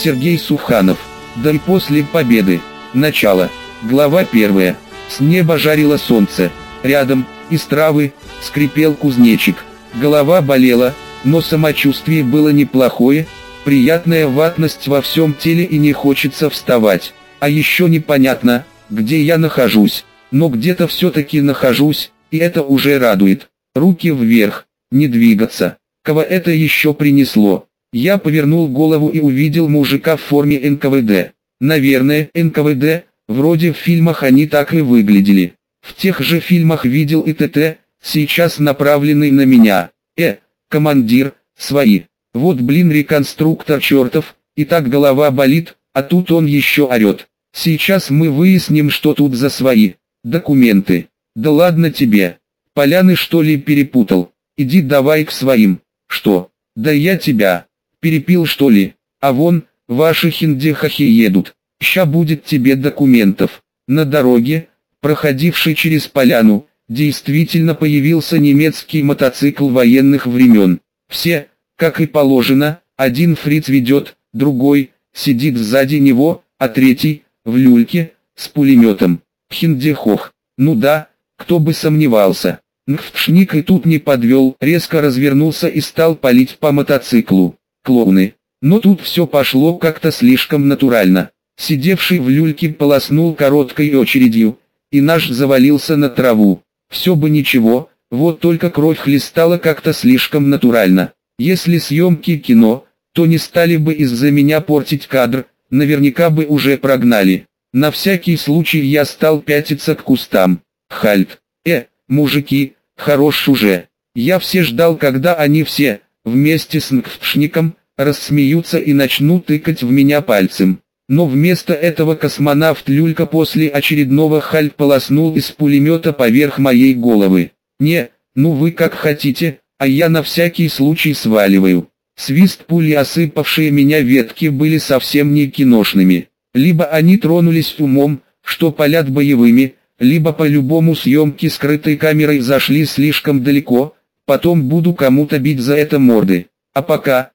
Сергей Суханов. Да и после победы. Начало. Глава 1. С неба жарило солнце. Рядом, из травы, скрипел кузнечик. Голова болела, но самочувствие было неплохое, приятная ватность во всем теле и не хочется вставать. А еще непонятно, где я нахожусь, но где-то все-таки нахожусь, и это уже радует. Руки вверх, не двигаться. Кого это еще принесло? Я повернул голову и увидел мужика в форме НКВД. Наверное, НКВД, вроде в фильмах они так и выглядели. В тех же фильмах видел и ТТ, сейчас направленный на меня. Командир, свои. Вот блин реконструктор чертов, и так голова болит, а тут он еще орет. Сейчас мы выясним, что тут за свои. Документы. Да ладно тебе. Поляны что ли перепутал? Иди давай к своим. Что? Да я тебя. Перепил что ли? А вон, ваши хиндехахи едут. Ща будет тебе документов. На дороге, проходившей через поляну, действительно появился немецкий мотоцикл военных времен. Все, как и положено, один фриц ведет, другой, сидит сзади него, а третий, в люльке, с пулеметом. Хиндехох. Ну да, кто бы сомневался. Нхфшник и тут не подвел, резко развернулся и стал палить по мотоциклу. Клоуны. Но тут все пошло как-то слишком натурально. Сидевший в люльке полоснул короткой очередью, и наш завалился на траву. Все бы ничего, вот только кровь хлестала как-то слишком натурально. Если съемки кино, то не стали бы из-за меня портить кадр, наверняка бы уже прогнали. На всякий случай я стал пятиться к кустам. Хальт. Мужики, хорош уже. Я все ждал, когда они все, вместе с Нкфшником, рассмеются и начнут тыкать в меня пальцем. Но вместо этого космонавт Люлька после очередного хальт полоснул из пулемета поверх моей головы. Не, ну вы как хотите, а я на всякий случай сваливаю. Свист пули, осыпавшие меня ветки, были совсем не киношными. Либо они тронулись умом, что палят боевыми, либо по-любому съемки скрытой камерой зашли слишком далеко, потом буду кому-то бить за это морды. А пока,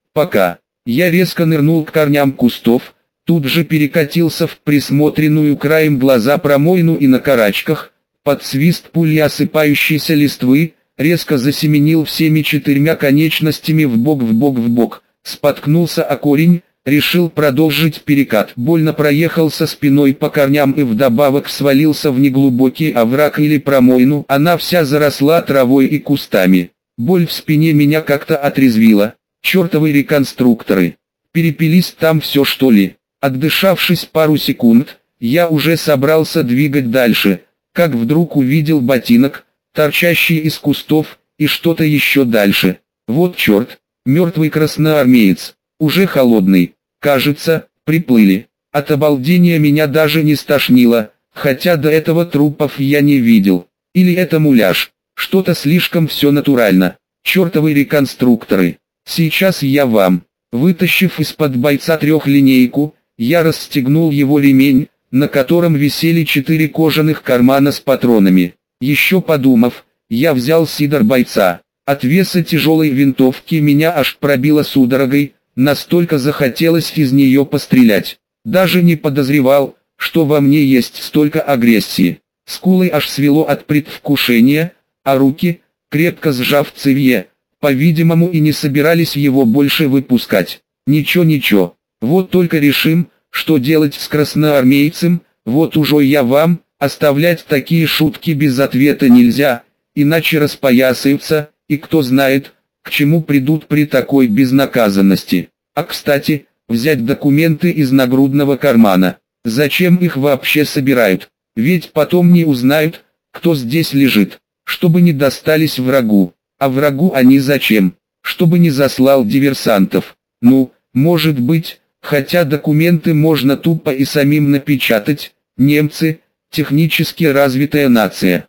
я резко нырнул к корням кустов, тут же перекатился в присмотренную краем глаза промоину и на карачках, под свист пули осыпающейся листвы, резко засеменил всеми четырьмя конечностями в бок, споткнулся о корень, решил продолжить перекат, больно проехался спиной по корням и вдобавок свалился в неглубокий овраг или промоину, она вся заросла травой и кустами. Боль в спине меня как-то отрезвила, чертовы реконструкторы, перепились там все что ли. Отдышавшись пару секунд, я уже собрался двигать дальше, как вдруг увидел ботинок, торчащий из кустов, и что-то еще дальше. Вот черт, мертвый красноармеец, уже холодный, кажется, приплыли. От обалдения меня даже не стошнило, хотя до этого трупов я не видел. Или это муляж, что-то слишком все натурально, чертовы реконструкторы. Сейчас я вам, вытащив из-под бойца трехлинейку, я расстегнул его ремень, на котором висели 4 кожаных кармана с патронами. Еще подумав, я взял сидор бойца. От веса тяжелой винтовки меня аж пробило судорогой, настолько захотелось из нее пострелять. Даже не подозревал, что во мне есть столько агрессии. Скулы аж свело от предвкушения, а руки, крепко сжав цевье, по-видимому и не собирались его больше выпускать. Ничего. Вот только решим, что делать с красноармейцем, вот уже я вам, оставлять такие шутки без ответа нельзя, иначе распоясаются, и кто знает, к чему придут при такой безнаказанности. А кстати, взять документы из нагрудного кармана. Зачем их вообще собирают? Ведь потом не узнают, кто здесь лежит, чтобы не достались врагу. А врагу они зачем? Чтобы не заслал диверсантов. Ну, может быть, хотя документы можно тупо и самим напечатать. Немцы, технически развитая нация.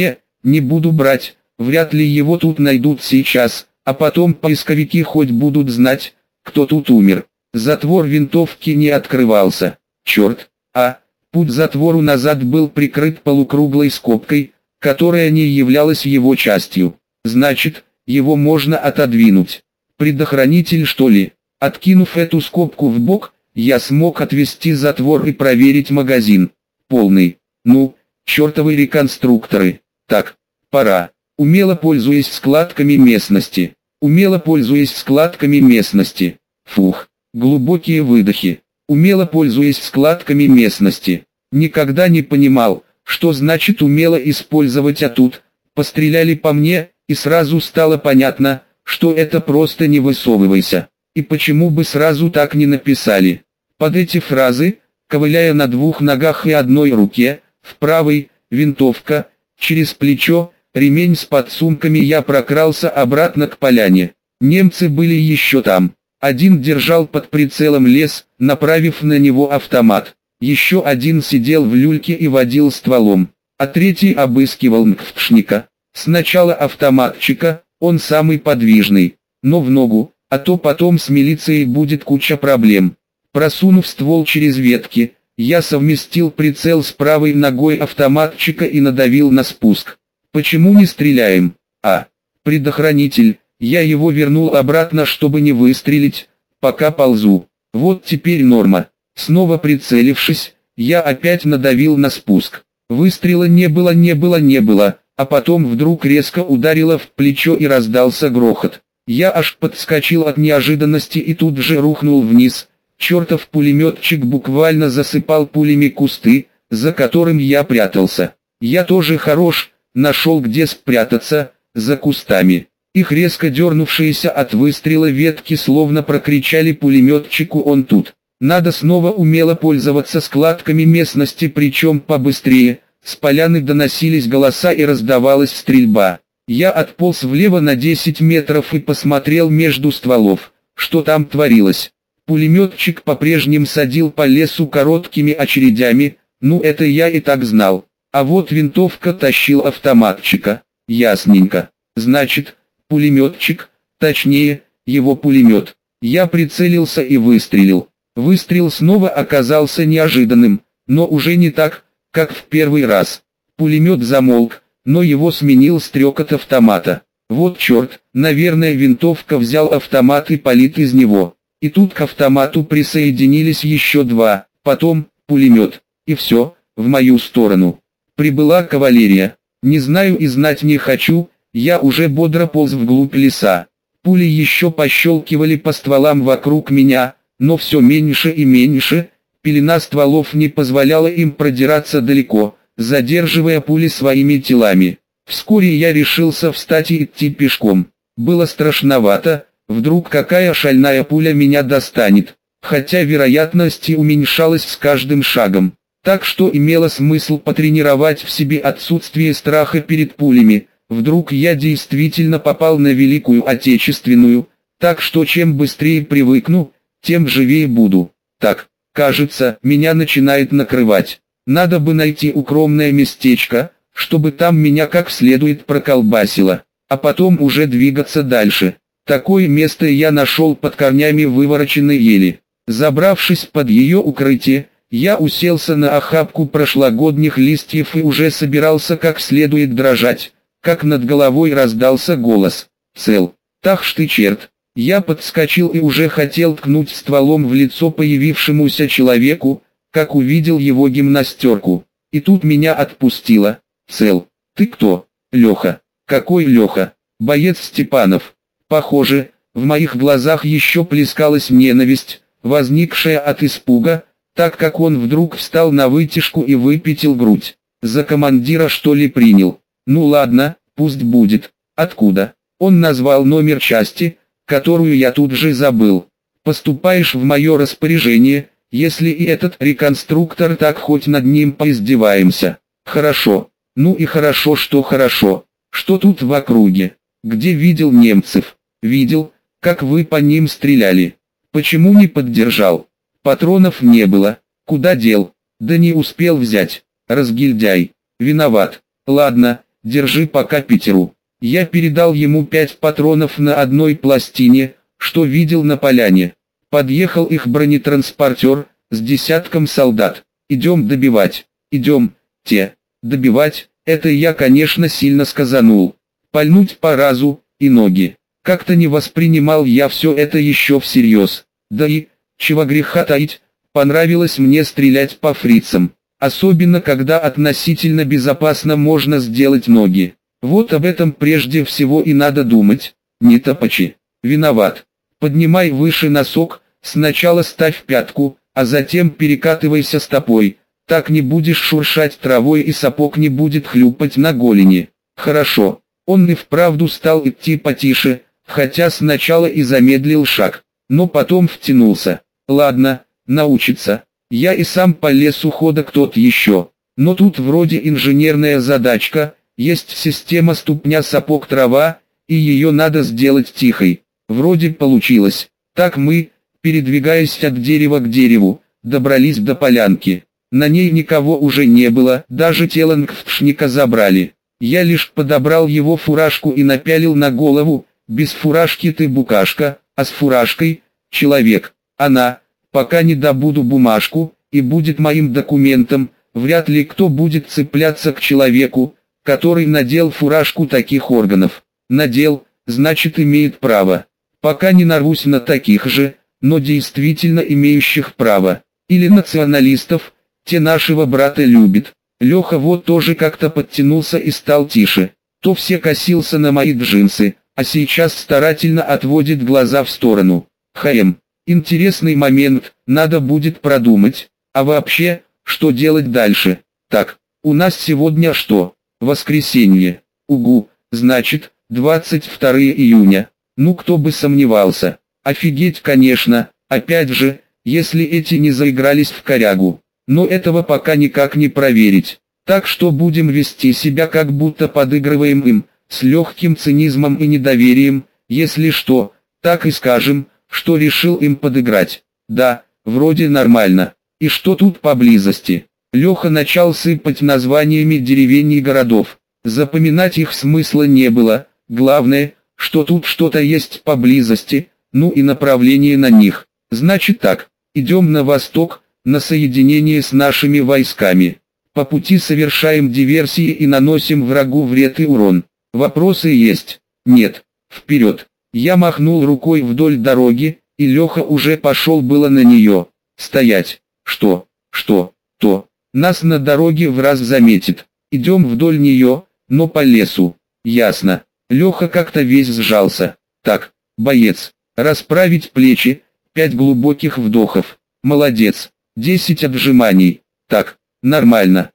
Не буду брать, вряд ли его тут найдут сейчас, а потом поисковики хоть будут знать, кто тут умер. Затвор винтовки не открывался. Черт, путь затвору назад был прикрыт полукруглой скобкой, которая не являлась его частью. Значит, его можно отодвинуть. Предохранитель что ли? Откинув эту скобку в бок, я смог отвести затвор и проверить магазин. Полный. Ну, чертовы реконструкторы. Так, пора. Умело пользуясь складками местности. Умело пользуясь складками местности. Фух. Глубокие выдохи. Умело пользуясь складками местности. Никогда не понимал, что значит умело использовать, а тут постреляли по мне, и сразу стало понятно, что это просто не высовывайся. И почему бы сразу так не написали? Под эти фразы, ковыляя на двух ногах и одной руке, в правой – винтовка, через плечо, ремень с подсумками, я прокрался обратно к поляне. Немцы были еще там. Один держал под прицелом лес, направив на него автомат. Еще один сидел в люльке и водил стволом, а третий обыскивал НКВДшника. Сначала автоматчика, он самый подвижный, но в ногу, а то потом с милицией будет куча проблем. Просунув ствол через ветки, я совместил прицел с правой ногой автоматчика и надавил на спуск. Почему не стреляем? Предохранитель. Я его вернул обратно, чтобы не выстрелить, пока ползу. Вот теперь норма. Снова прицелившись, я опять надавил на спуск. Выстрела не было, а потом вдруг резко ударило в плечо и раздался грохот. Я аж подскочил от неожиданности и тут же рухнул вниз. Чертов пулеметчик буквально засыпал пулями кусты, за которым я прятался. Я тоже хорош, нашел где спрятаться, за кустами. Их резко дернувшиеся от выстрела ветки словно прокричали пулеметчику: «Он тут». Надо снова умело пользоваться складками местности, причем побыстрее. С поляны доносились голоса и раздавалась стрельба. Я отполз влево на 10 метров и посмотрел между стволов, что там творилось. Пулеметчик по-прежнему садил по лесу короткими очередями, ну это я и так знал. А вот винтовка тащил автоматчика. Ясненько. Значит, пулеметчик, точнее, его пулемет. Я прицелился и выстрелил. Выстрел снова оказался неожиданным, но уже не так, как в первый раз. Пулемет замолк, но его сменил стрекот автомата. Вот черт, наверное, винтовка взял автомат и палит из него. И тут к автомату присоединились еще два, потом пулемет. И все, в мою сторону. Прибыла кавалерия. Не знаю и знать не хочу, я уже бодро полз вглубь леса. Пули еще пощелкивали по стволам вокруг меня, но все меньше и меньше. Пелена стволов не позволяла им продираться далеко, задерживая пули своими телами. Вскоре я решился встать и идти пешком. Было страшновато, вдруг какая шальная пуля меня достанет, хотя вероятность уменьшалась с каждым шагом. Так что имело смысл потренировать в себе отсутствие страха перед пулями. Вдруг я действительно попал на Великую Отечественную, так что чем быстрее привыкну, тем живее буду. Так, кажется, меня начинает накрывать. Надо бы найти укромное местечко, чтобы там меня как следует проколбасило, а потом уже двигаться дальше. Такое место я нашел под корнями вывороченной ели. Забравшись под ее укрытие, я уселся на охапку прошлогодних листьев и уже собирался как следует дрожать, как над головой раздался голос: «Цел, так ж ты черт». Я подскочил и уже хотел ткнуть стволом в лицо появившемуся человеку, как увидел его гимнастерку. И тут меня отпустило. «Цел, ты кто?» «Леха». «Какой Леха?» «Боец Степанов». Похоже, в моих глазах еще плескалась ненависть, возникшая от испуга, так как он вдруг встал на вытяжку и выпятил грудь. За командира что ли принял? Ну ладно, пусть будет. Откуда? Он назвал номер части, которую я тут же забыл. Поступаешь в мое распоряжение, если и этот реконструктор, так хоть над ним поиздеваемся. Хорошо. Ну и хорошо, что хорошо. Что тут в округе? Где видел немцев? Видел, как вы по ним стреляли. Почему не поддержал? Патронов не было. Куда дел? Да не успел взять. Разгильдяй. Виноват. Ладно, держи пока Питеру. Я передал ему 5 патронов на одной пластине, что видел на поляне. Подъехал их бронетранспортер с десятком солдат. Идем добивать. Идем, добивать, это я, конечно, сильно сказанул. Пальнуть по разу, и ноги. Как-то не воспринимал я все это еще всерьез. Да и, чего греха таить, Понравилось мне стрелять по фрицам. Особенно когда относительно безопасно можно сделать ноги. Вот об этом прежде всего и надо думать. Не топачи. Виноват. Поднимай выше носок, сначала ставь пятку, а затем перекатывайся стопой. Так не будешь шуршать травой и сапог не будет хлюпать на голени. Хорошо. Он и вправду стал идти потише, хотя сначала и замедлил шаг, но потом втянулся. Ладно, научится. Я и сам по лесу ходок тот еще. Но тут вроде инженерная задачка, есть система ступня-сапог-трава, и ее надо сделать тихой. Вроде получилось. Так мы, передвигаясь от дерева к дереву, добрались до полянки. На ней никого уже не было, даже тело нгвшника забрали. Я лишь подобрал его фуражку и напялил на голову. Без фуражки ты букашка, а с фуражкой – человек. Она, пока не добуду бумажку, и будет моим документом, вряд ли кто будет цепляться к человеку, который надел фуражку таких органов. Надел, значит имеет право. Пока не нарвусь на таких же, но действительно имеющих право. Или националистов, те нашего брата любят. Леха вот тоже как-то подтянулся и стал тише. То все косился на мои джинсы, а сейчас старательно отводит глаза в сторону. Интересный момент, надо будет продумать. А вообще, что делать дальше? Так, у нас сегодня что? Воскресенье. Угу, значит, 22 июня. Ну кто бы сомневался. Офигеть, конечно, опять же, если эти не заигрались в корягу. Но этого пока никак не проверить. Так что будем вести себя как будто подыгрываем им, с легким цинизмом и недоверием, если что, так и скажем, что решил им подыграть. Да, вроде нормально. И что тут поблизости? Леха начал сыпать названиями деревень и городов. Запоминать их смысла не было, главное, что тут что-то есть поблизости, ну и направление на них. Значит так, идем на восток, на соединение с нашими войсками. По пути совершаем диверсии и наносим врагу вред и урон. Вопросы есть? Нет. Вперед. Я махнул рукой вдоль дороги, и Леха уже пошел было на нее. Стоять. Что? То. Нас на дороге враз заметит. Идем вдоль нее, но по лесу. Ясно. Леха как-то весь сжался. Так, боец. Расправить плечи. 5 глубоких вдохов. Молодец. 10 отжиманий. Так, нормально.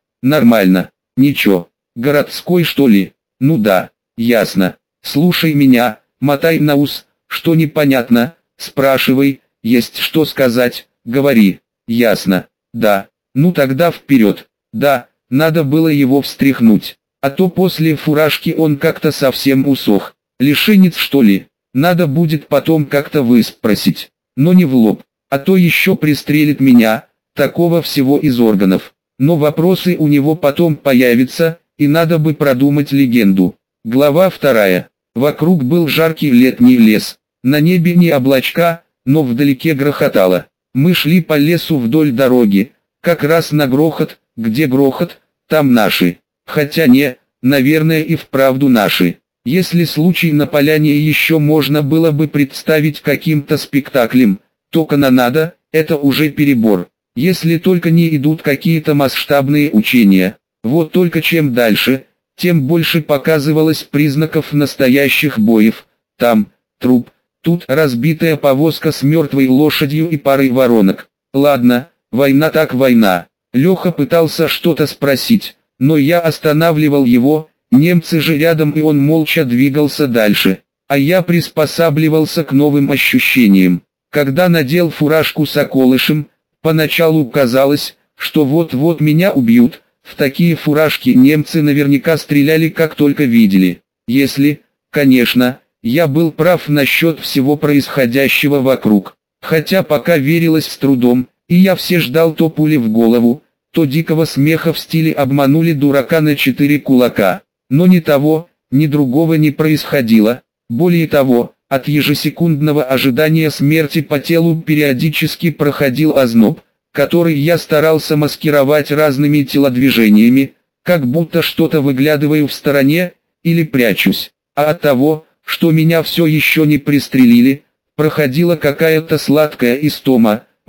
Ничего. Городской что ли? Ну да, ясно. Слушай меня, мотай на ус, что непонятно, спрашивай, есть что сказать, говори. Ясно. Да. Ну тогда вперед. Да, надо было его встряхнуть. А то после фуражки он как-то совсем усох. Лишенец что ли? Надо будет потом как-то выспросить. Но не в лоб. А то еще пристрелит меня, такого всего из органов. Но вопросы у него потом появятся, и надо бы продумать легенду. Глава 2. Вокруг был жаркий летний лес. На небе не облачка, но вдалеке грохотало. Мы шли по лесу вдоль дороги, как раз на грохот, где грохот, там наши. Хотя не, наверное и вправду наши. Если случай на поляне еще можно было бы представить каким-то спектаклем, то канонада – это уже перебор. Если только не идут какие-то масштабные учения. Вот только чем дальше, тем больше показывалось признаков настоящих боев. Там труп, тут разбитая повозка с мертвой лошадью и парой воронок. Ладно, война так война. Леха пытался что-то спросить, но я останавливал его, немцы же рядом и он молча двигался дальше. А я приспосабливался к новым ощущениям. Когда надел фуражку с околышем, поначалу казалось, что вот-вот меня убьют. В такие фуражки немцы наверняка стреляли как только видели. Если, конечно, я был прав насчет всего происходящего вокруг. Хотя пока верилось с трудом, и я все ждал то пули в голову, то дикого смеха в стиле «обманули дурака на 4 кулака». Но ни того, ни другого не происходило. Более того, от ежесекундного ожидания смерти по телу периодически проходил озноб, который я старался маскировать разными телодвижениями, как будто что-то выглядываю в стороне, или прячусь. А от того, что меня все еще не пристрелили, проходила какая-то сладкая истома,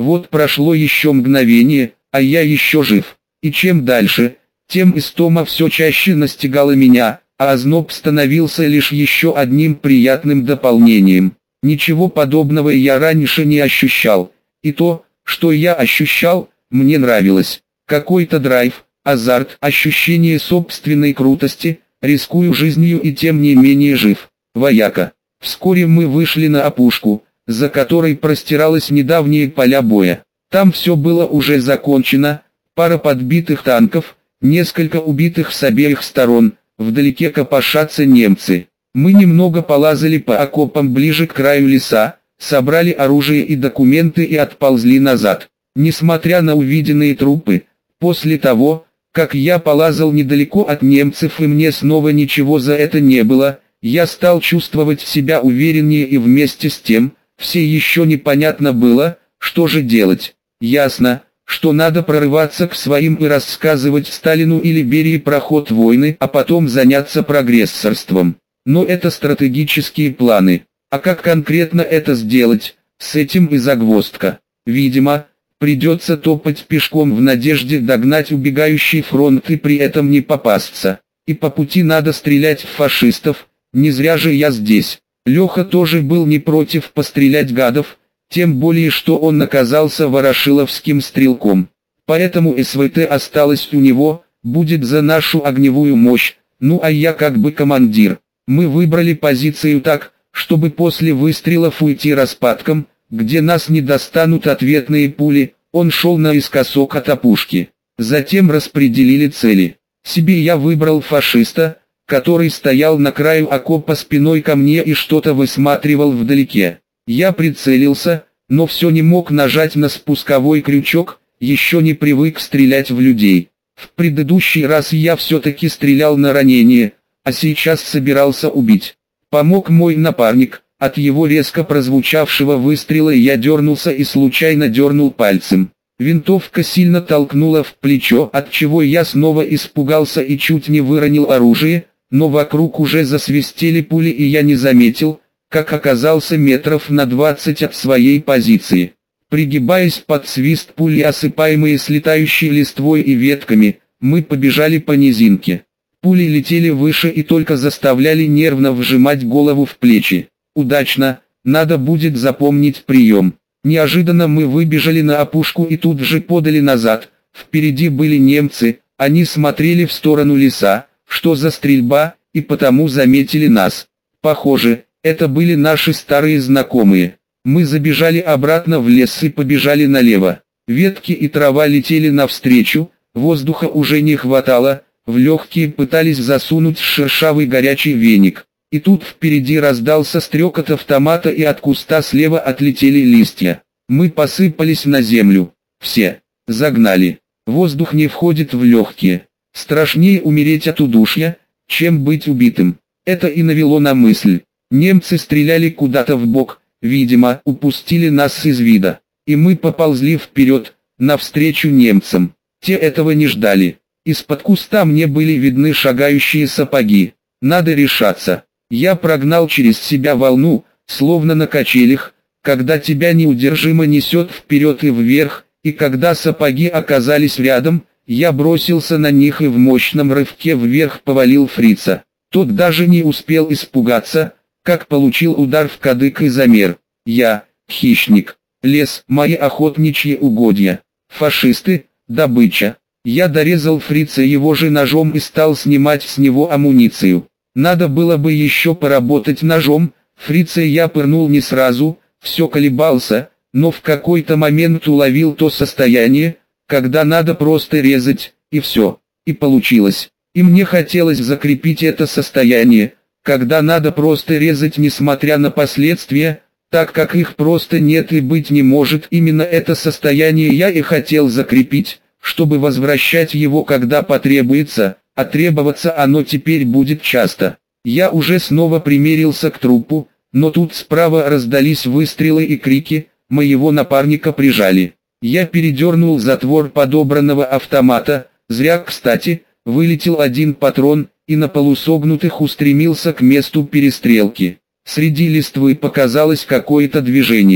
Вот прошло еще мгновение, а я еще жив. И чем дальше, тем истома все чаще настигала меня, а озноб становился лишь еще одним приятным дополнением. Ничего подобного я раньше не ощущал. И то, что я ощущал, мне нравилось. Какой-то драйв, азарт, ощущение собственной крутости, рискую жизнью и тем не менее жив. Вояка. Вскоре мы вышли на опушку, за которой простиралось недавние поля боя. Там все было уже закончено, пара подбитых танков, несколько убитых с обеих сторон, вдалеке копошатся немцы. Мы немного полазали по окопам ближе к краю леса, собрали оружие и документы и отползли назад. Несмотря на увиденные трупы, после того, как я полазал недалеко от немцев и мне снова ничего за это не было, я стал чувствовать себя увереннее и вместе с тем, все еще непонятно было, что же делать. Ясно, что надо прорываться к своим и рассказывать Сталину или Берии про ход войны, а потом заняться прогрессорством. Но это стратегические планы. А как конкретно это сделать, с этим и загвоздка. Видимо, придется топать пешком в надежде догнать убегающий фронт и при этом не попасться. И по пути надо стрелять в фашистов, не зря же я здесь. Леха тоже был не против пострелять гадов, тем более что он оказался ворошиловским стрелком. Поэтому СВТ осталось у него, будет за нашу огневую мощь, ну а я как бы командир. Мы выбрали позицию так, чтобы после выстрелов уйти распадком, где нас не достанут ответные пули. Он шел наискосок от опушки. Затем распределили цели. Себе я выбрал фашиста, который стоял на краю окопа спиной ко мне и что-то высматривал вдалеке. Я прицелился, но все не мог нажать на спусковой крючок, еще не привык стрелять в людей. В предыдущий раз я все-таки стрелял на ранение, а сейчас собирался убить. Помог мой напарник, от его резко прозвучавшего выстрела я дернулся и случайно дернул пальцем. Винтовка сильно толкнула в плечо, от чего я снова испугался и чуть не выронил оружие, но вокруг уже засвистели пули и я не заметил, как оказался метров на 20 от своей позиции. Пригибаясь под свист пули, осыпаемые слетающей листвой и ветками, мы побежали по низинке. Пули летели выше и только заставляли нервно вжимать голову в плечи. Удачно, надо будет запомнить прием. Неожиданно мы выбежали на опушку и тут же подали назад. Впереди были немцы, они смотрели в сторону леса, что за стрельба, и потому заметили нас. Похоже, это были наши старые знакомые. Мы забежали обратно в лес и побежали налево. Ветки и трава летели навстречу, воздуха уже не хватало, в легкие пытались засунуть шершавый горячий веник. И тут впереди раздался стрекот автомата и от куста слева отлетели листья. Мы посыпались на землю. Все. Загнали. Воздух не входит в легкие. Страшнее умереть от удушья, чем быть убитым. Это и навело на мысль. Немцы стреляли куда-то в бок, видимо, упустили нас из вида. И мы поползли вперед, навстречу немцам. Те этого не ждали. Из-под куста мне были видны шагающие сапоги. Надо решаться. Я прогнал через себя волну, словно на качелях, когда тебя неудержимо несет вперед и вверх, и когда сапоги оказались рядом, я бросился на них и в мощном рывке вверх повалил фрица. Тот даже не успел испугаться, как получил удар в кадык и замер. Я, хищник, лес, мои охотничьи угодья, фашисты, добыча. Я дорезал фрица его же ножом и стал снимать с него амуницию. Надо было бы еще поработать ножом, фрица я пырнул не сразу, все колебался, но в какой-то момент уловил то состояние, когда надо просто резать, и все, и получилось. И мне хотелось закрепить это состояние, когда надо просто резать несмотря на последствия, так как их просто нет и быть не может. Именно это состояние я и хотел закрепить, чтобы возвращать его когда потребуется, а требоваться оно теперь будет часто. Я уже снова примерился к трупу, но тут справа раздались выстрелы и крики, моего напарника прижали. Я передернул затвор подобранного автомата, зря кстати, вылетел один патрон, и на полусогнутых устремился к месту перестрелки. Среди листвы показалось какое-то движение.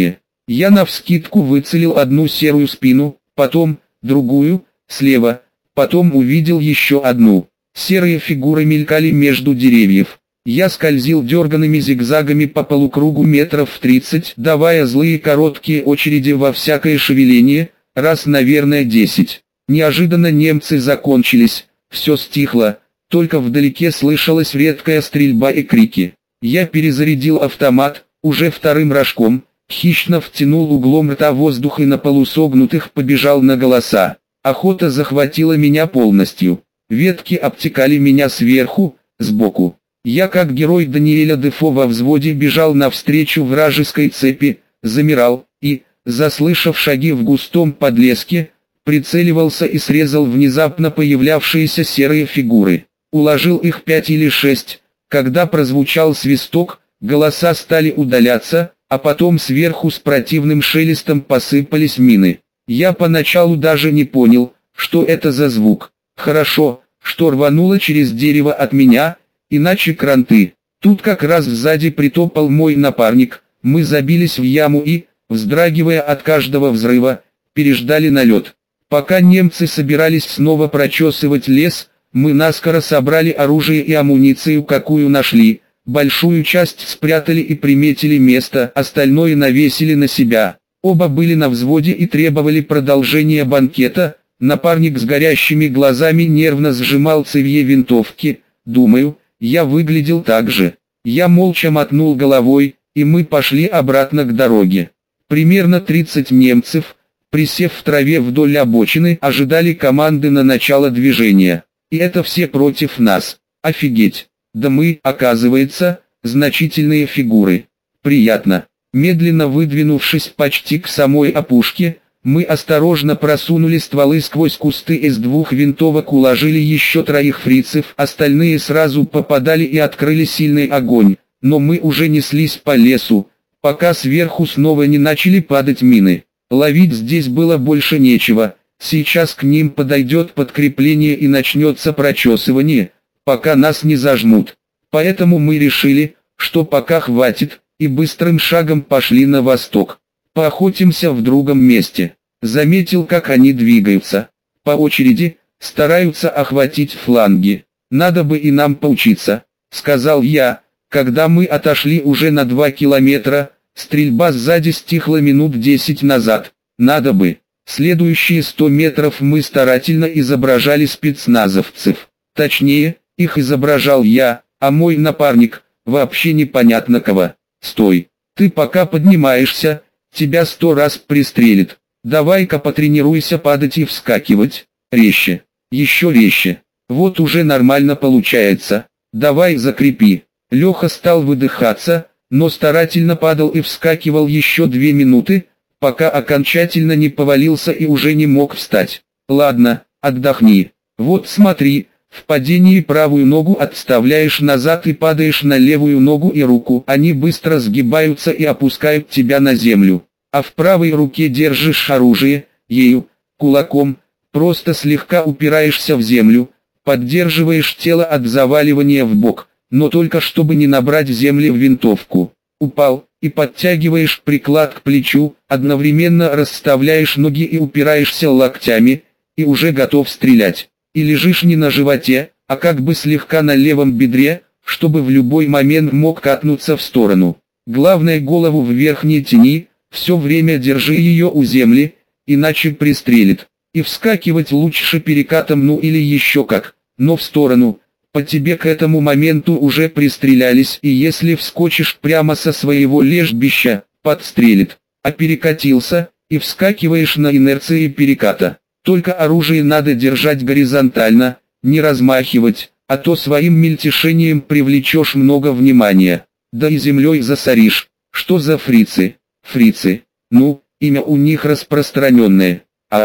Я навскидку выцелил одну серую спину, потом другую, слева, потом увидел еще одну. Серые фигуры мелькали между деревьев. Я скользил дерганными зигзагами по полукругу метров в 30, давая злые короткие очереди во всякое шевеление, раз, наверное, 10. Неожиданно немцы закончились, все стихло, только вдалеке слышалась редкая стрельба и крики. Я перезарядил автомат, уже вторым рожком, хищно втянул углом рта воздух и на полусогнутых побежал на голоса. Охота захватила меня полностью. Ветки обтекали меня сверху, сбоку. Я, как герой Даниэля Дефо во взводе, бежал навстречу вражеской цепи, замирал и, заслышав шаги в густом подлеске, прицеливался и срезал внезапно появлявшиеся серые фигуры. Уложил их 5 или 6, когда прозвучал свисток, голоса стали удаляться, а потом сверху с противным шелестом посыпались мины. Я поначалу даже не понял, что это за звук. Хорошо, что рвануло через дерево от меня, иначе кранты. Тут как раз сзади притопал мой напарник, мы забились в яму и, вздрагивая от каждого взрыва, переждали налет. Пока немцы собирались снова прочесывать лес, мы наскоро собрали оружие и амуницию, какую нашли, большую часть спрятали и приметили место, остальное навесили на себя. Оба были на взводе и требовали продолжения банкета. Напарник с горящими глазами нервно сжимал цевье винтовки. Думаю, я выглядел так же. Я молча мотнул головой, и мы пошли обратно к дороге. Примерно 30 немцев, присев в траве вдоль обочины, ожидали команды на начало движения. И это все против нас. Офигеть. Да мы, оказывается, значительные фигуры. Приятно. Медленно выдвинувшись почти к самой опушке, мы осторожно просунули стволы сквозь кусты, из 2 винтовок уложили еще 3 фрицев, остальные сразу попадали и открыли сильный огонь, но мы уже неслись по лесу, пока сверху снова не начали падать мины. Ловить здесь было больше нечего, сейчас к ним подойдет подкрепление и начнется прочесывание, пока нас не зажмут. Поэтому мы решили, что пока хватит, и быстрым шагом пошли на восток. Поохотимся в другом месте. Заметил, как они двигаются. По очереди, стараются охватить фланги. Надо бы и нам поучиться, сказал я, когда мы отошли уже на 2 километра, стрельба сзади стихла минут 10 назад. Надо бы. Следующие 100 метров мы старательно изображали спецназовцев. Точнее, их изображал я, а мой напарник, вообще непонятно кого. Стой, ты пока поднимаешься, тебя 100 раз пристрелит. Давай-ка потренируйся падать и вскакивать. Резче. Еще резче. Вот уже нормально получается. Давай закрепи. Леха стал выдыхаться, но старательно падал и вскакивал еще 2 минуты, пока окончательно не повалился и уже не мог встать. Ладно, отдохни. Вот смотри. В падении правую ногу отставляешь назад и падаешь на левую ногу и руку. Они быстро сгибаются и опускают тебя на землю. А в правой руке держишь оружие, ею, кулаком, просто слегка упираешься в землю, поддерживаешь тело от заваливания в бок, но только чтобы не набрать земли в винтовку. Упал, и подтягиваешь приклад к плечу, одновременно расставляешь ноги и упираешься локтями, и уже готов стрелять. И лежишь не на животе, а как бы слегка на левом бедре, чтобы в любой момент мог катнуться в сторону. Главное, голову вверх не тяни, все время держи ее у земли, иначе пристрелит. И вскакивать лучше перекатом, ну или еще как, но в сторону. По тебе к этому моменту уже пристрелялись, и если вскочишь прямо со своего лежбища, подстрелит. А перекатился, и вскакиваешь на инерции переката. Только оружие надо держать горизонтально, не размахивать, а то своим мельтешением привлечешь много внимания. Да и землей засоришь. Что за фрицы? Фрицы. Ну, имя у них распространенное.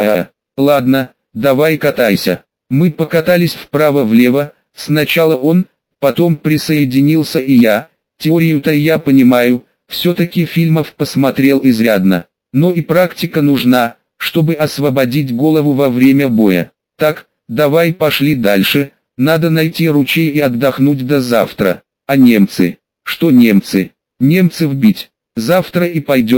Ладно, давай катайся. Мы покатались вправо-влево, сначала он, потом присоединился и я. Теорию-то я понимаю, все-таки фильмов посмотрел изрядно. Но и практика нужна, чтобы освободить голову во время боя. Так, давай пошли дальше, надо найти ручей и отдохнуть до завтра. А немцы? Что немцы? Немцев бить. Завтра и пойдем,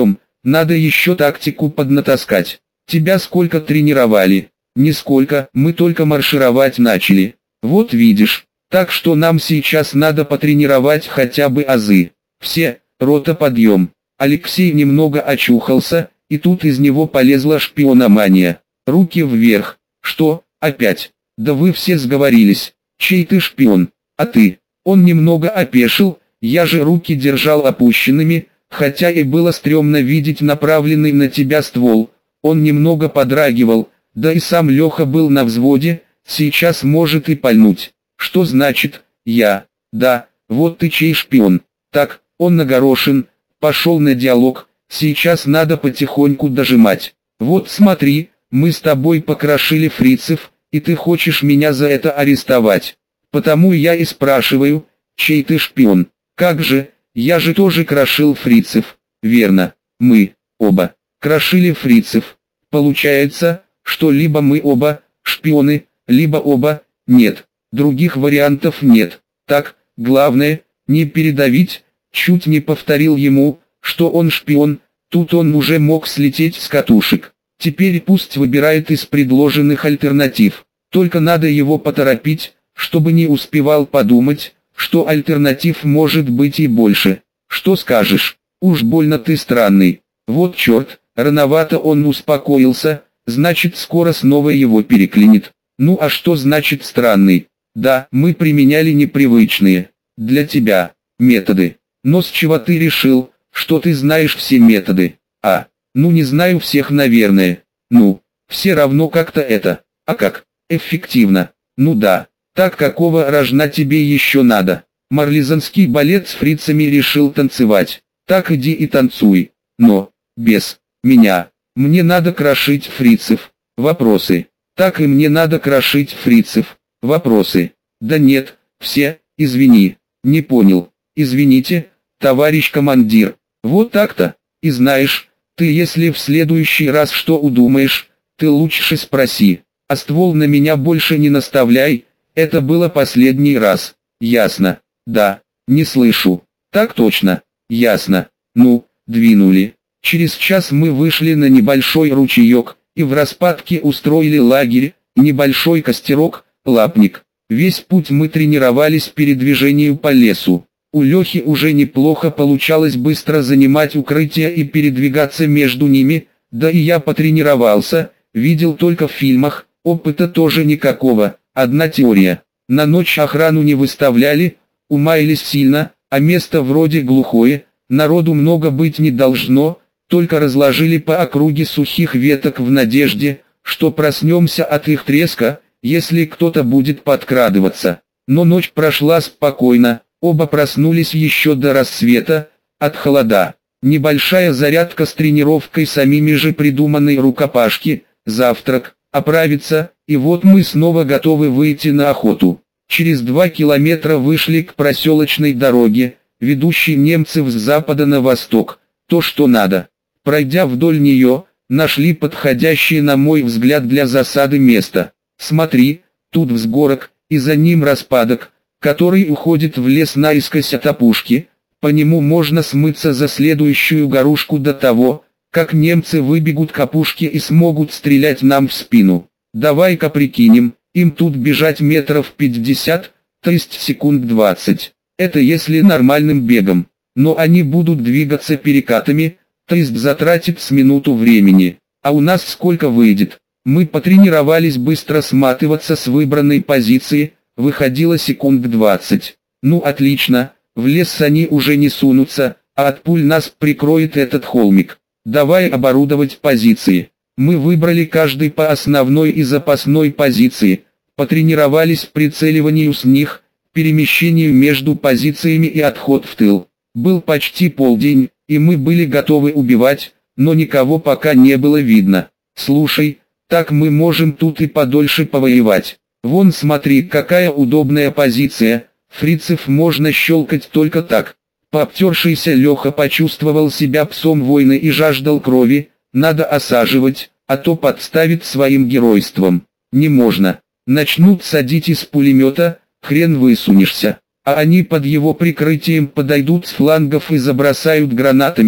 Надо еще тактику поднатаскать. Тебя сколько тренировали? Нисколько, мы только маршировать начали. Вот видишь. Так что нам сейчас надо потренировать хотя бы азы. Все, рота подъем. Алексей немного очухался, и тут из него полезла шпиономания. Руки вверх. Что, опять? Да вы все сговорились. Чей ты шпион? А ты? Он немного опешил, я же руки держал опущенными, хотя и было стрёмно видеть направленный на тебя ствол. Он немного подрагивал, да и сам Леха был на взводе, сейчас может и пальнуть. Что значит, я? Да, вот ты чей шпион. Так, он огорошен, пошел на диалог, сейчас надо потихоньку дожимать. Вот смотри, мы с тобой покрошили фрицев, и ты хочешь меня за это арестовать. Потому я и спрашиваю, чей ты шпион? Как же, я же тоже крошил фрицев. Верно, мы, оба, крошили фрицев. Получается, что либо мы оба, шпионы, либо оба, нет. Других вариантов нет. Так, главное, не передавить, чуть не повторил ему, что он шпион, тут он уже мог слететь с катушек. Теперь пусть выбирает из предложенных альтернатив. Только надо его поторопить, чтобы не успевал подумать, что альтернатив может быть и больше. Что скажешь? Уж больно ты странный. Вот черт, рановато он успокоился, значит скоро снова его переклинит. Ну а что значит странный? Да, мы применяли непривычные для тебя методы. Но с чего ты решил, что ты знаешь все методы? Ну не знаю всех, наверное. Ну, все равно как-то это. А как? Эффективно. Ну да. Так какого рожна тебе еще надо? Марлезонский балет с фрицами решил танцевать. Так иди и танцуй. Но, без меня. Мне надо крошить фрицев. Вопросы. Так и мне надо крошить фрицев. Вопросы. Да нет, все, извини, не понял. Извините, товарищ командир. Вот так-то. И знаешь, ты если в следующий раз что удумаешь, ты лучше спроси. А ствол на меня больше не наставляй, это было последний раз. Ясно? Да, не слышу. Так точно, ясно. Ну, двинули. Через час мы вышли на небольшой ручеек, и в распадке устроили лагерь, небольшой костерок, лапник. Весь путь мы тренировались передвижению по лесу. У Лехи уже неплохо получалось быстро занимать укрытия и передвигаться между ними, да и я потренировался, видел только в фильмах, опыта тоже никакого, одна теория. На ночь охрану не выставляли, умаялись сильно, а место вроде глухое, народу много быть не должно, только разложили по округе сухих веток в надежде, что проснемся от их треска, если кто-то будет подкрадываться. Но ночь прошла спокойно, оба проснулись еще до рассвета, от холода. Небольшая зарядка с тренировкой самими же придуманной рукопашки, завтрак, оправиться, и вот мы снова готовы выйти на охоту. Через 2 километра вышли к проселочной дороге, ведущей немцев с запада на восток, то что надо. Пройдя вдоль нее, нашли подходящее на мой взгляд для засады место. Смотри, тут взгорок, и за ним распадок, который уходит в лес наискось от опушки, по нему можно смыться за следующую горушку до того, как немцы выбегут к опушке и смогут стрелять нам в спину. Давай-ка прикинем, им тут бежать метров 50, то есть секунд 20. Это если нормальным бегом, но они будут двигаться перекатами, то есть затратит с минуту времени. А у нас сколько выйдет? Мы потренировались быстро сматываться с выбранной позиции, выходило секунд 20. Ну отлично, в лес они уже не сунутся, а от пуль нас прикроет этот холмик. Давай оборудовать позиции. Мы выбрали каждый по основной и запасной позиции, потренировались прицеливанию с них, перемещению между позициями и отход в тыл. Был почти полдень, и мы были готовы убивать, но никого пока не было видно. Слушай, так мы можем тут и подольше повоевать. Вон смотри, какая удобная позиция, фрицев можно щелкать только так. Пообтершийся Леха почувствовал себя псом войны и жаждал крови, надо осаживать, а то подставит своим геройством. Не можно. Начнут садить из пулемета, хрен высунешься. А они под его прикрытием подойдут с флангов и забросают гранатами,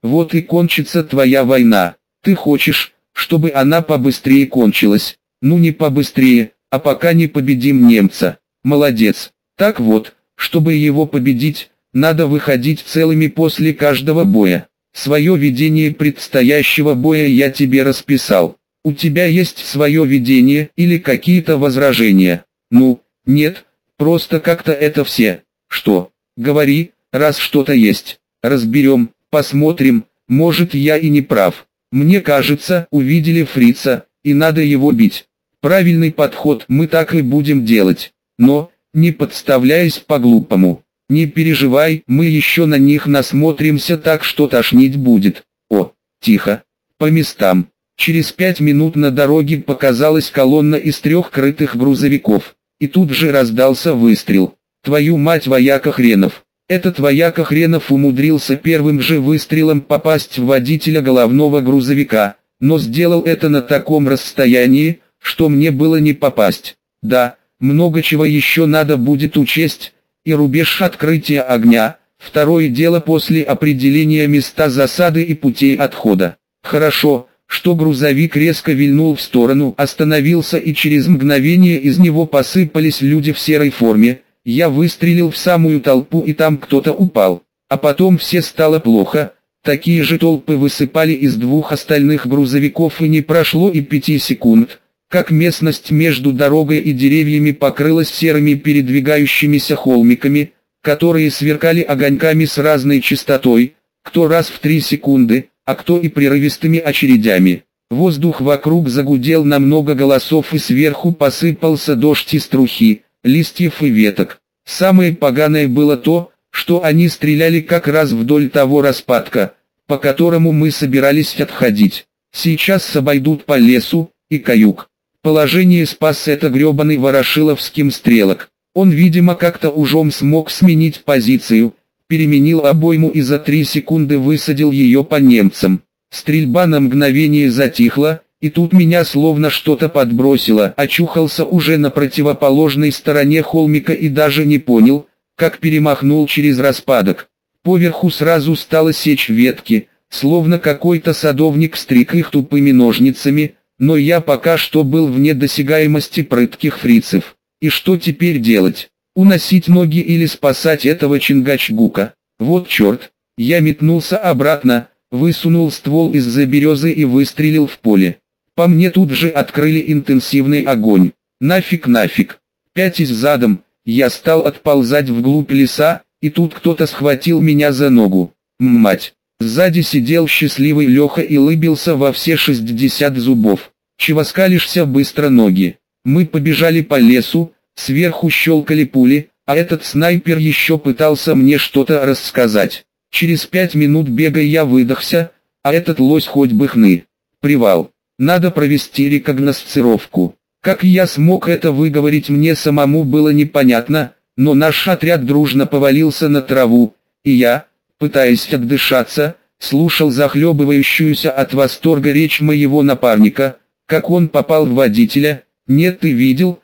Вот и кончится твоя война. Ты хочешь, чтобы она побыстрее кончилась? Ну не побыстрее, а пока не победим немца. Молодец. Так вот, чтобы его победить, надо выходить целыми после каждого боя. Свое видение предстоящего боя я тебе расписал. У тебя есть свое видение или какие-то возражения? Ну, нет, просто как-то это все. Что? Говори, раз что-то есть. Разберем, посмотрим, может я и не прав. Мне кажется, увидели фрица, и надо его бить. Правильный подход, мы так и будем делать. Но, не подставляясь по-глупому. Не переживай, мы еще на них насмотримся так, что тошнить будет. О, тихо. По местам. Через 5 минут на дороге показалась колонна из 3 крытых грузовиков. И тут же раздался выстрел. Твою мать, вояка хренов. Этот вояка хренов умудрился первым же выстрелом попасть в водителя головного грузовика, но сделал это на таком расстоянии, что мне было не попасть. Да, много чего еще надо будет учесть, и рубеж открытия огня, второе дело после определения места засады и путей отхода. Хорошо, что грузовик резко вильнул в сторону, остановился, и через мгновение из него посыпались люди в серой форме. Я выстрелил в самую толпу, и там кто-то упал. А потом все стало плохо. Такие же толпы высыпали из 2 остальных грузовиков, и не прошло и 5 секунд, как местность между дорогой и деревьями покрылась серыми передвигающимися холмиками, которые сверкали огоньками с разной частотой, кто раз в 3 секунды, а кто и прерывистыми очередями. Воздух вокруг загудел на много голосов, и сверху посыпался дождь из трухи, листьев и веток. Самое поганое было то, что они стреляли как раз вдоль того распадка, по которому мы собирались отходить. Сейчас обойдут по лесу, и каюк. Положение спас это гребаный ворошиловским стрелок. Он, видимо, как-то ужом смог сменить позицию, переменил обойму и за 3 секунды высадил ее по немцам. Стрельба на мгновение затихла, и тут меня словно что-то подбросило. Очухался уже на противоположной стороне холмика и даже не понял, как перемахнул через распадок. Поверху сразу стало сечь ветки, словно какой-то садовник стриг их тупыми ножницами, но я пока что был вне досягаемости прытких фрицев. И что теперь делать? Уносить ноги или спасать этого Чингачгука? Вот черт! Я метнулся обратно, высунул ствол из-за березы и выстрелил в поле. По мне тут же открыли интенсивный огонь. Нафиг. Пятясь задом, я стал отползать вглубь леса, и тут кто-то схватил меня за ногу. Мать! Сзади сидел счастливый Леха и улыбился во все 60 зубов. Чего скалишься, быстро ноги. Мы побежали по лесу, сверху щелкали пули, а этот снайпер еще пытался мне что-то рассказать. Через 5 минут бега я выдохся, а этот лось хоть бы хны. Привал. Надо провести рекогносцировку. Как я смог это выговорить, мне самому было непонятно, но наш отряд дружно повалился на траву, и я, пытаясь отдышаться, слушал захлебывающуюся от восторга речь моего напарника, как он попал в водителя. Нет, ты видел,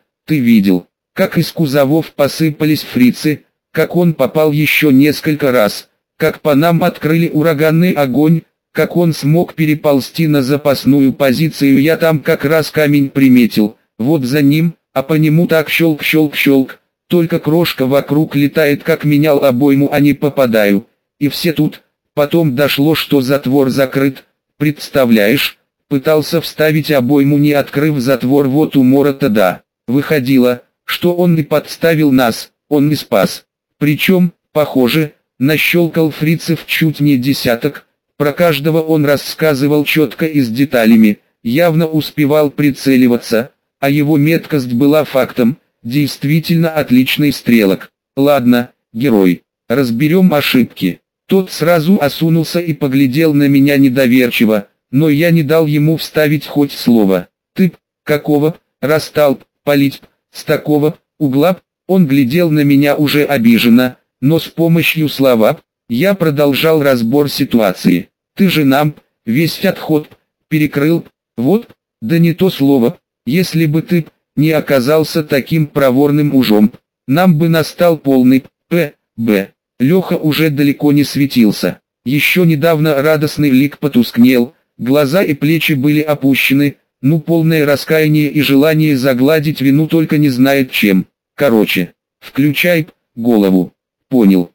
как из кузовов посыпались фрицы, как он попал еще несколько раз, как по нам открыли ураганный огонь, как он смог переползти на запасную позицию. Я там как раз камень приметил, вот за ним, а по нему так щелк, только крошка вокруг летает, как менял обойму, а не попадаю. И все тут. Потом дошло, что затвор закрыт, представляешь, пытался вставить обойму, не открыв затвор, вот умора-то да. Выходило, что он не подставил нас, он не спас. Причем, похоже, нащелкал фрицев чуть не десяток, про каждого он рассказывал четко и с деталями, явно успевал прицеливаться, а его меткость была фактом, действительно отличный стрелок. Ладно, герой, разберем ошибки. Тот сразу осунулся и поглядел на меня недоверчиво, но я не дал ему вставить хоть слово. Ты, какого, расстал, палить, с такого, угла? Он глядел на меня уже обиженно, но с помощью слова, я продолжал разбор ситуации. Ты же нам, весь отход, перекрыл, вот, да не то слово, если бы ты, не оказался таким проворным ужом, нам бы настал полный, П.Б. Леха уже далеко не светился. Еще недавно радостный лик потускнел, глаза и плечи были опущены, полное раскаяние и желание загладить вину только не знает чем. Короче, включай голову. Понял.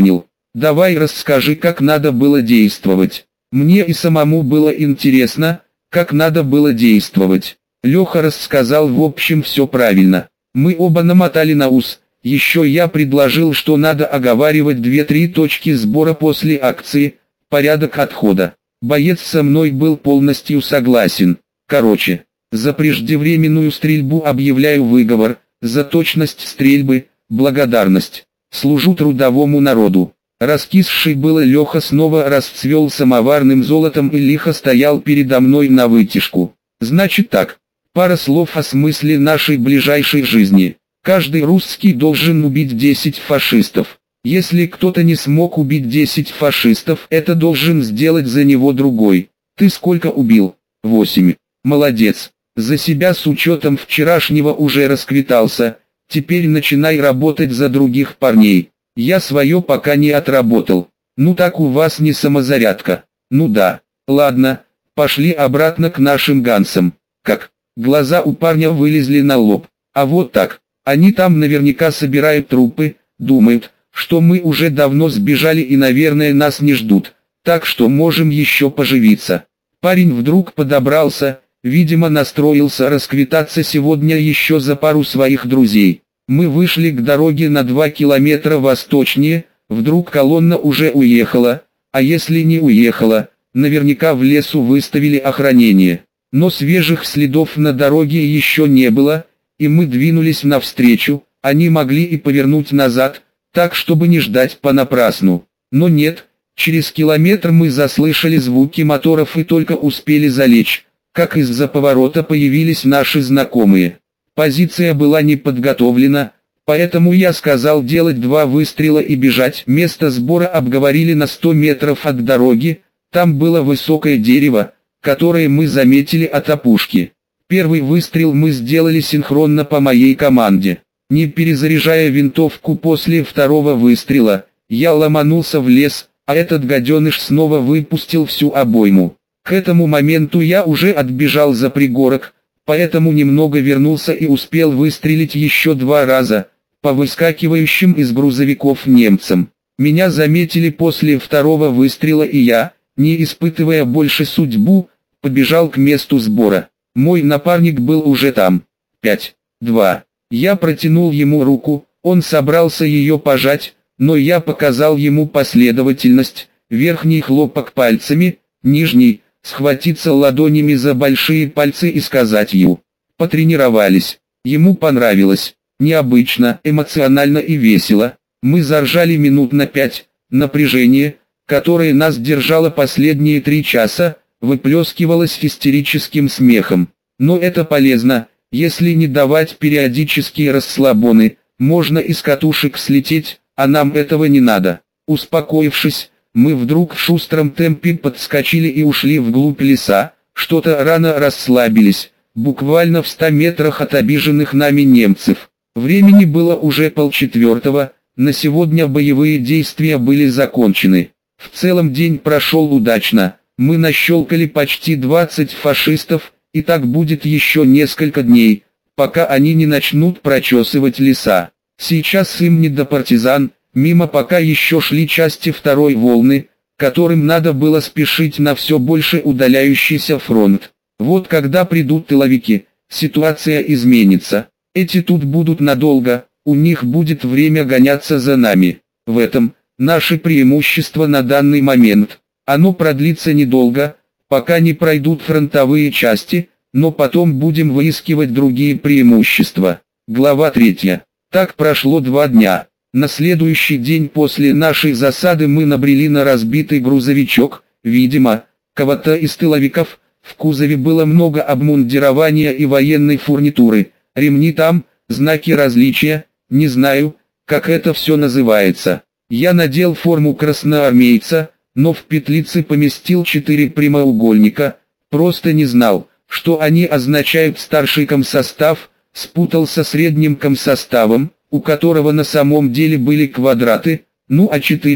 Давай расскажи, как надо было действовать. Мне и самому было интересно, как надо было действовать. Леха рассказал в общем все правильно. Мы оба намотали на ус. Еще я предложил, что надо оговаривать 2-3 точки сбора после акции, порядок отхода. Боец со мной был полностью согласен. Короче, за преждевременную стрельбу объявляю выговор, за точность стрельбы – благодарность. Служу трудовому народу. Раскисший было Леха снова расцвел самоварным золотом и лихо стоял передо мной на вытяжку. Значит так, пара слов о смысле нашей ближайшей жизни. Каждый русский должен убить 10 фашистов. Если кто-то не смог убить 10 фашистов, это должен сделать за него другой. Ты сколько убил? 8. Молодец. За себя с учетом вчерашнего уже расквитался. Теперь начинай работать за других парней. Я свое пока не отработал. Ну так у вас не самозарядка. Ну да. Ладно, пошли обратно к нашим гансам. Как? Глаза у парня вылезли на лоб. А вот так. Они там наверняка собирают трупы, думают, что мы уже давно сбежали и наверное нас не ждут. Так что можем еще поживиться. Парень вдруг подобрался, видимо настроился расквитаться сегодня еще за пару своих друзей. Мы вышли к дороге на 2 километра восточнее, вдруг колонна уже уехала, а если не уехала, наверняка в лесу выставили охранение. Но свежих следов на дороге еще не было, и мы двинулись навстречу, они могли и повернуть назад, так чтобы не ждать понапрасну. Но нет, через километр мы заслышали звуки моторов и только успели залечь, как из-за поворота появились наши знакомые. Позиция была не подготовлена, поэтому я сказал делать 2 выстрела и бежать. Место сбора обговорили на 100 метров от дороги, там было высокое дерево, которое мы заметили от опушки. Первый выстрел мы сделали синхронно по моей команде. Не перезаряжая винтовку после второго выстрела, я ломанулся в лес, а этот гаденыш снова выпустил всю обойму. К этому моменту я уже отбежал за пригорок, поэтому немного вернулся и успел выстрелить еще 2 раза, по выскакивающим из грузовиков немцам. Меня заметили после второго выстрела и я, не испытывая больше судьбу, побежал к месту сбора. Мой напарник был уже там. 5, 2. Я протянул ему руку, он собрался ее пожать, но я показал ему последовательность, верхний хлопок пальцами, нижний, схватиться ладонями за большие пальцы и сказать «ю». Потренировались. Ему понравилось. Необычно, эмоционально и весело. Мы заржали минут на 5. Напряжение, которое нас держало последние 3 часа, выплескивалось истерическим смехом. Но это полезно, если не давать периодические расслабоны, можно из катушек слететь, а нам этого не надо. Успокоившись, мы вдруг в шустром темпе подскочили и ушли вглубь леса, что-то рано расслабились, буквально в 100 метрах от обиженных нами немцев. Времени было уже 3:30, на сегодня боевые действия были закончены. В целом день прошел удачно, мы нащелкали почти 20 фашистов, и так будет еще несколько дней, пока они не начнут прочесывать леса. Сейчас им не до партизан. Мимо пока еще шли части второй волны, которым надо было спешить на все больше удаляющийся фронт. Вот когда придут тыловики, ситуация изменится. Эти тут будут надолго, у них будет время гоняться за нами. В этом наше преимущество на данный момент. Оно продлится недолго, пока не пройдут фронтовые части, но потом будем выискивать другие преимущества. Глава 3. Так прошло 2 дня. На следующий день после нашей засады мы набрели на разбитый грузовичок, видимо, кого-то из тыловиков. В кузове было много обмундирования и военной фурнитуры, ремни там, знаки различия, не знаю, как это все называется. Я надел форму красноармейца, но в петлице поместил 4 прямоугольника, просто не знал, что они означают. Старший комсостав спутался с средним комсоставом, у которого на самом деле были квадраты, ну а 4,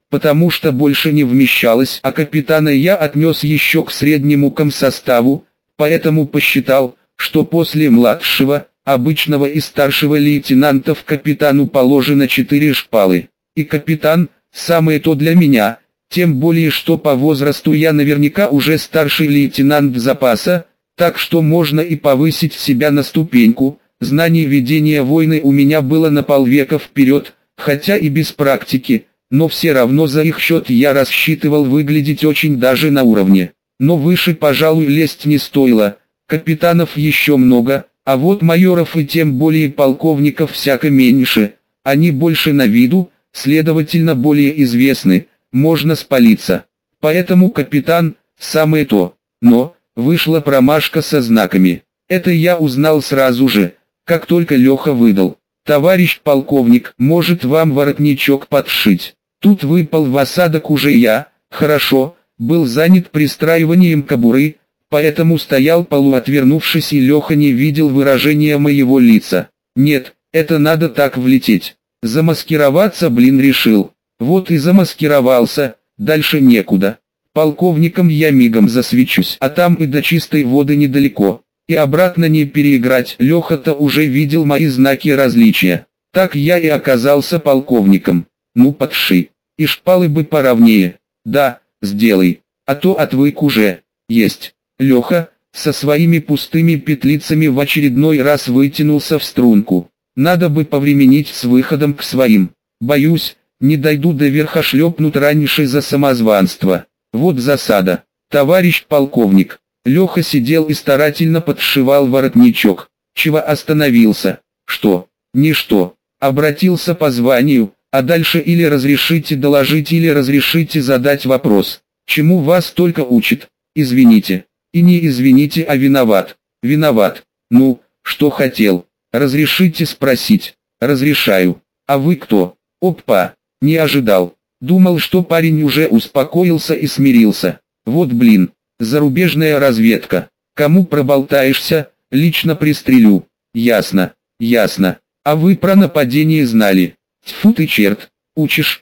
потому что больше не вмещалось, а капитана я отнес еще к среднему комсоставу, поэтому посчитал, что после младшего, обычного и старшего лейтенантов капитану положено 4 шпалы. И капитан – самое то для меня, тем более что по возрасту я наверняка уже старший лейтенант запаса, так что можно и повысить себя на ступеньку. Знаний ведения войны у меня было на полвека вперед, хотя и без практики, но все равно за их счет я рассчитывал выглядеть очень даже на уровне. Но выше, пожалуй, лезть не стоило, капитанов еще много, а вот майоров и тем более полковников всяко меньше, они больше на виду, следовательно более известны, можно спалиться. Поэтому капитан – самое то, но вышла промашка со знаками. Это я узнал сразу же, как только Леха выдал: «Товарищ полковник, может вам воротничок подшить?» Тут выпал в осадок уже я, хорошо, был занят пристраиванием кобуры, поэтому стоял полуотвернувшись, и Леха не видел выражения моего лица. Нет, это надо так влететь. Замаскироваться, блин, решил. Вот и замаскировался, дальше некуда. Полковником я мигом засвечусь, а там и до чистой воды недалеко. И обратно не переиграть, Леха-то уже видел мои знаки различия. Так я и оказался полковником. Ну подши. И шпалы бы поровнее. Да, сделай. А то отвык уже. Есть. Леха, со своими пустыми петлицами в очередной раз вытянулся в струнку. Надо бы повременить с выходом к своим. Боюсь, не дойду до верха, шлепнут раньше за самозванство. Вот засада. Товарищ полковник. Леха сидел и старательно подшивал воротничок. Чего остановился? Что? Ничто. Обратился по званию, а дальше или разрешите доложить, или разрешите задать вопрос. Чему вас только учат? Извините. И не извините, а виноват. Виноват. Ну, что хотел? Разрешите спросить? Разрешаю. А вы кто? Опа. Не ожидал. Думал, что парень уже успокоился и смирился. Вот блин. Зарубежная разведка. Кому проболтаешься, лично пристрелю. Ясно, ясно. А вы про нападение знали? Тьфу ты черт. Учишь,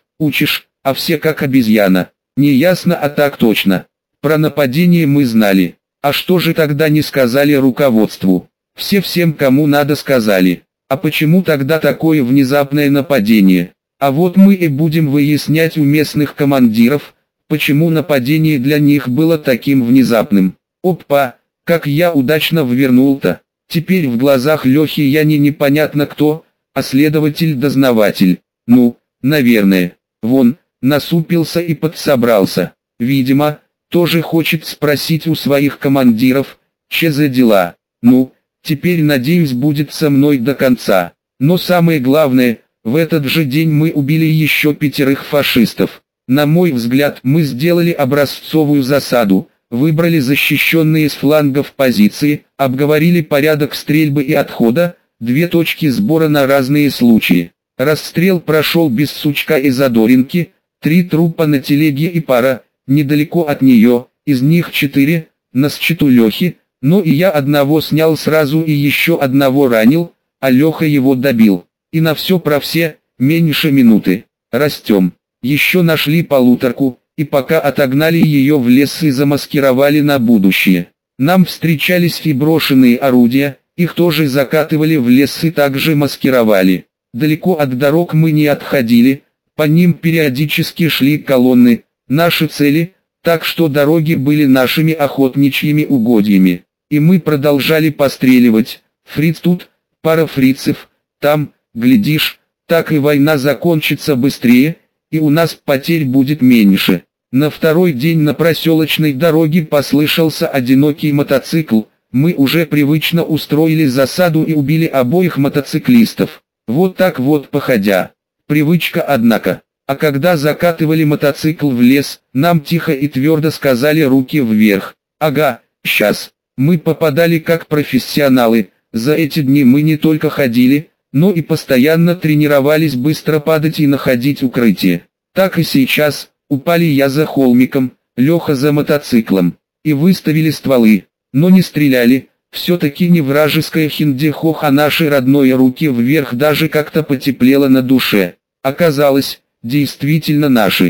а все как обезьяна. Не ясно, а так точно. Про нападение мы знали. А что же тогда не сказали руководству? Все всем кому надо сказали. А почему тогда такое внезапное нападение? А вот мы и будем выяснять у местных командиров, почему нападение для них было таким внезапным. Опа, как я удачно ввернул-то. Теперь в глазах Лехи я не непонятно кто, а следователь-дознаватель. Ну, наверное. Вон, насупился и подсобрался. Видимо, тоже хочет спросить у своих командиров, че за дела. Ну, теперь, надеюсь, будет со мной до конца. Но самое главное, в этот же день мы убили еще 5 фашистов. На мой взгляд, мы сделали образцовую засаду, выбрали защищенные с флангов позиции, обговорили порядок стрельбы и отхода, 2 точки сбора на разные случаи. Расстрел прошел без сучка и задоринки, 3 трупа на телеге и пара, недалеко от нее, из них 4, на счету Лехи, но и я одного снял сразу и еще одного ранил, а Леха его добил. И на все про все, меньше минуты. Растем. Еще нашли полуторку, и пока отогнали ее в лес и замаскировали на будущее. Нам встречались и брошенные орудия, их тоже закатывали в лес и также маскировали. Далеко от дорог мы не отходили, по ним периодически шли колонны, наши цели, так что дороги были нашими охотничьими угодьями. И мы продолжали постреливать, фриц тут, пара фрицев, там, глядишь, так и война закончится быстрее, и у нас потерь будет меньше. На второй день на проселочной дороге послышался одинокий мотоцикл, мы уже привычно устроили засаду и убили обоих мотоциклистов. Вот так вот походя. Привычка однако. А когда закатывали мотоцикл в лес, нам тихо и твердо сказали руки вверх. Ага, сейчас. Мы попадали как профессионалы, за эти дни мы не только ходили, но и постоянно тренировались быстро падать и находить укрытие. Так и сейчас, упали я за холмиком, Леха за мотоциклом, и выставили стволы, но не стреляли, все-таки не вражеская хиндехох, а наши родные руки вверх, даже как-то потеплело на душе. Оказалось, действительно наши.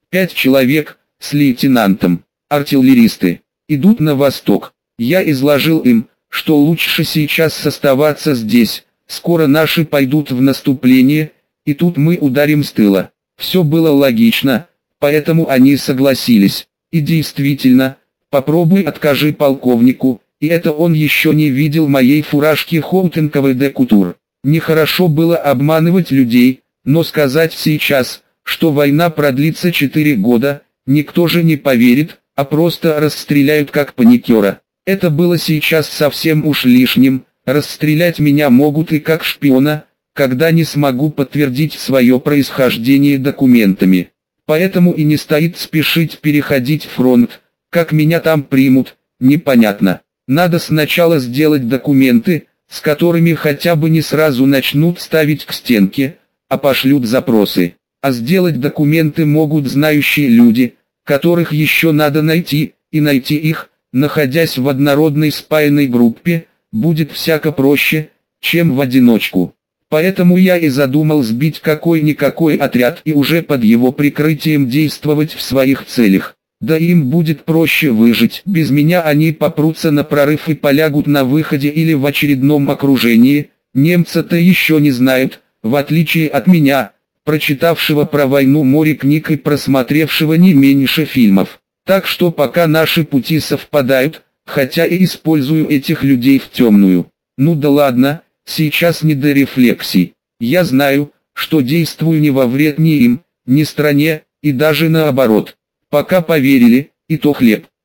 5 человек, с лейтенантом, артиллеристы, идут на восток. Я изложил им, что лучше сейчас оставаться здесь, скоро наши пойдут в наступление, и тут мы ударим с тыла. Все было логично, поэтому они согласились. И действительно, попробуй откажи полковнику, и это он еще не видел моей фуражки Холтенковой де Кутур. Нехорошо было обманывать людей, но сказать сейчас, что война продлится 4 года, никто же не поверит, а просто расстреляют как паникера. Это было сейчас совсем уж лишним, расстрелять меня могут и как шпиона, когда не смогу подтвердить свое происхождение документами. Поэтому и не стоит спешить переходить фронт, как меня там примут, непонятно. Надо сначала сделать документы, с которыми хотя бы не сразу начнут ставить к стенке, а пошлют запросы. А сделать документы могут знающие люди, которых еще надо найти, и найти их, находясь в однородной спаянной группе, будет всяко проще, чем в одиночку. Поэтому я и задумал сбить какой-никакой отряд и уже под его прикрытием действовать в своих целях. Да им будет проще выжить. Без меня они попрутся на прорыв и полягут на выходе или в очередном окружении. Немцы-то еще не знают, в отличие от меня, прочитавшего про войну море книг и просмотревшего не меньше фильмов. Так что пока наши пути совпадают, хотя и использую этих людей в темную. Ну да ладно, сейчас не до рефлексий. Я знаю, что действую не во вред ни им, ни стране, и даже наоборот. Пока поверили, и то хлеб.